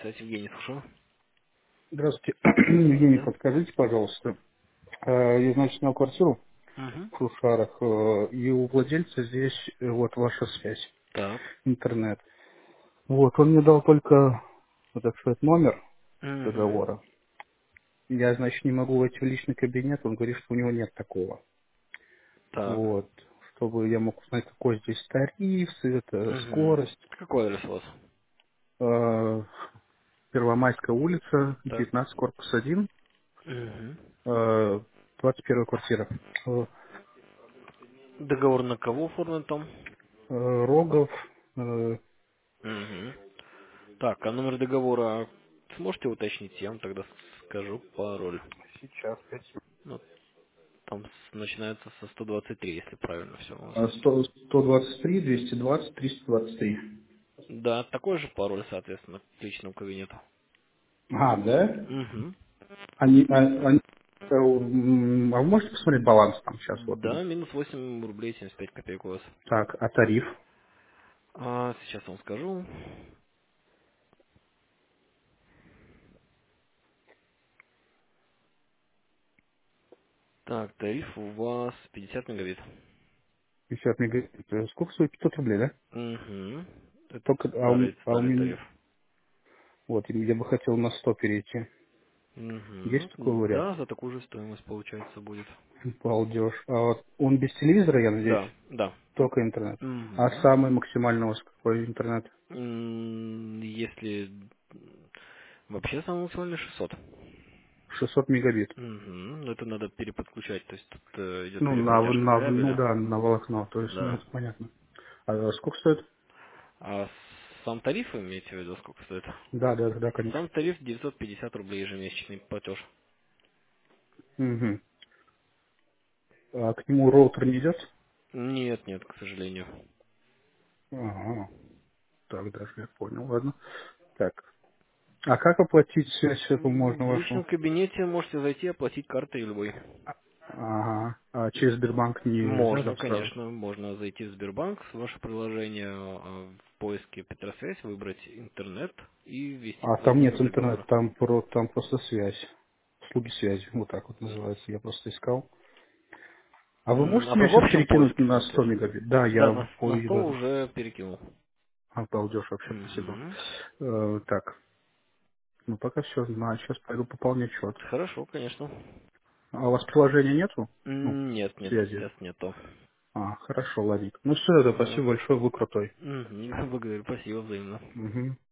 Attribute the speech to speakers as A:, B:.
A: связь, Евгений, слушаю.
B: Здравствуйте. Евгений,
A: Да.
B: подскажите, пожалуйста. Я, значит, снял квартиру
A: Угу.
B: в Шушарах, и у владельца здесь вот ваша связь,
A: Так.
B: интернет. Вот, он мне дал только, вот так сказать, номер
A: Угу.
B: договора. Я, значит, не могу войти в личный кабинет, он говорит, что у него нет такого.
A: Так.
B: Вот, чтобы я мог узнать, какой здесь тариф, это
A: Угу.
B: скорость.
A: Какой адрес у вас?
B: Э, Первомайская улица,
A: Так.
B: 19, корпус 1,
A: Угу.
B: 21 квартира.
A: Договор на кого оформлен там?
B: Рогов,
A: Угу. Так, а номер договора сможете уточнить? Я вам тогда скажу пароль.
B: сейчас, 5
A: Ну, там начинается со 123, если правильно все у вас.
B: 123, 220, 323.
A: Да, такой же пароль, соответственно, к личному кабинету.
B: А, да?
A: Угу.
B: А вы можете посмотреть баланс там сейчас? Вот.
A: Да, минус 8 рублей 75 копеек у вас.
B: Так, а тариф?
A: Сейчас вам скажу. Так, тариф у вас 50 мегабит.
B: 50 мегабит. Сколько стоит? 500 рублей, да?
A: Угу. Это
B: Только, а у
A: старый
B: меня,
A: тариф.
B: вот, я бы хотел на 100 перейти. Есть
A: Угу.
B: такой вариант?
A: Да, за такую же стоимость получается будет.
B: Балдеж. А вот он без телевизора, я надеюсь?
A: Да, да.
B: Только интернет. А
A: Угу.
B: самый максимальный у вас какой интернет?
A: Если вообще самый максимальный 600.
B: 600 мегабит.
A: Угу. Это надо переподключать, то есть тут идет
B: Ну,
A: перепротяжка
B: ну
A: кабеля.
B: да, на волокно, то есть, ну,
A: Да.
B: это понятно. А сколько стоит?
A: А сам тариф вы имеете в виду, сколько стоит?
B: Да, да, да, конечно.
A: Сам тариф 950 рублей ежемесячный платеж.
B: Угу. А к нему роутер не идет?
A: Нет, нет, к сожалению.
B: Ага, так даже я понял, ладно. Так, а как оплатить связь эту можно
A: В
B: вашу?
A: личном кабинете можете зайти, оплатить картой любой.
B: Ага, а через Сбербанк нельзя,
A: Можно,
B: да, сразу?
A: конечно, можно зайти в Сбербанк, в ваше приложение, в поиске Петросвязь, выбрать интернет и ввести
B: А
A: свой
B: там нет
A: номер
B: интернета,
A: договора.
B: там просто связь. Услуги связи, вот так вот называется, я просто искал. А вы
A: А
B: можете
A: вы
B: меня
A: в
B: сейчас
A: общем
B: перекинуть
A: поиске
B: на 100
A: смотрели?
B: мегабит? Да,
A: Да,
B: я
A: на 100 уже перекинул.
B: обалдеж вообще, спасибо.
A: Мгм.
B: Так, ну пока все знаю, сейчас пойду пополнять счет.
A: Хорошо, конечно.
B: А у вас приложения нету? Ну,
A: Нет, нет,
B: связи.
A: сейчас нету.
B: А, хорошо, Ладик. Ну все, да,
A: Да.
B: спасибо большое, вы крутой.
A: Благодарю, спасибо взаимно.
B: Мгм.